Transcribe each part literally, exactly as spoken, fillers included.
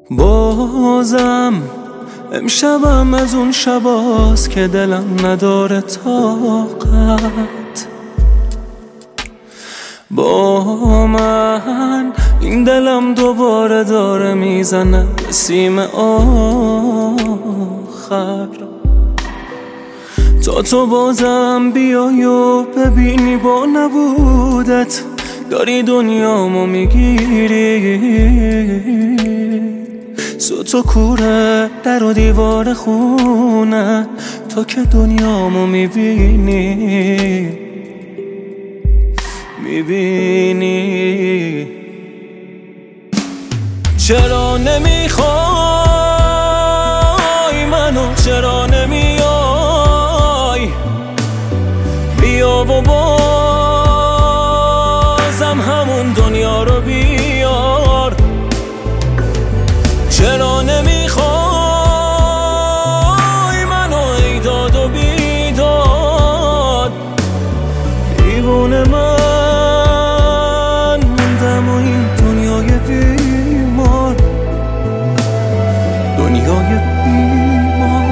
بازم امشبم از اون شباست که دلم نداره طاقت. با من این دلم دوباره داره میزنه به سیم آخر. تا تو بازم بیای و ببینی با نبودت داری دنیامو میگیری. سوت و کوره در و دیوار خونه تا که دنیامو میبینی میبینی چرا نمیخوای منو، چرا نمیای بیا و بازم همون دنیا رو بیار. چرا نمیخوای منو ای داد و بیداد، دیوونه من موندم و این دنیای بیمار، دنیای بیمار.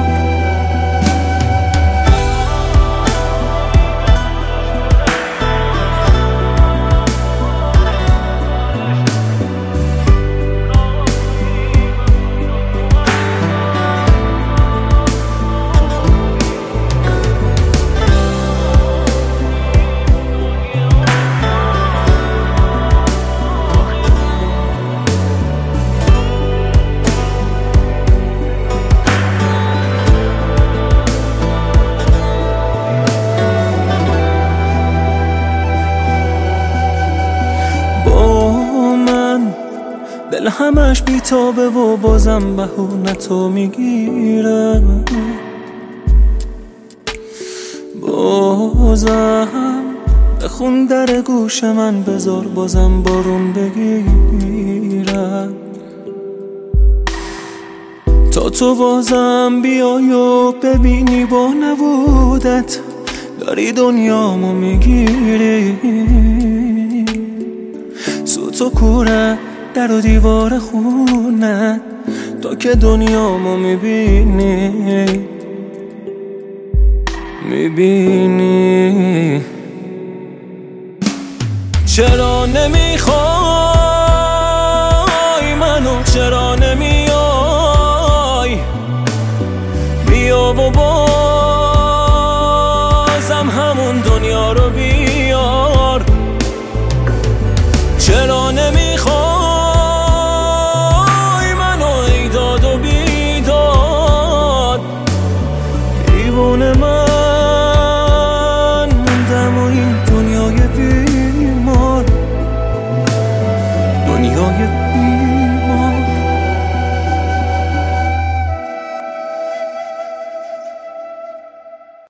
دل همش بیتابه و بازم بهونه تو میگیره. بازم بخون در گوش من بذار بازم بارون بگیره. تا تو بازم بیای و ببینی با نبودت داری دنیامو میگیری. سوت و کوره در و دیوار خونه تا که دنیامو میبینی میبینی چرا نمیخوای منو، چرا نمیای بیا و بازم همون دنیا رو بیار. چرا نمیخوای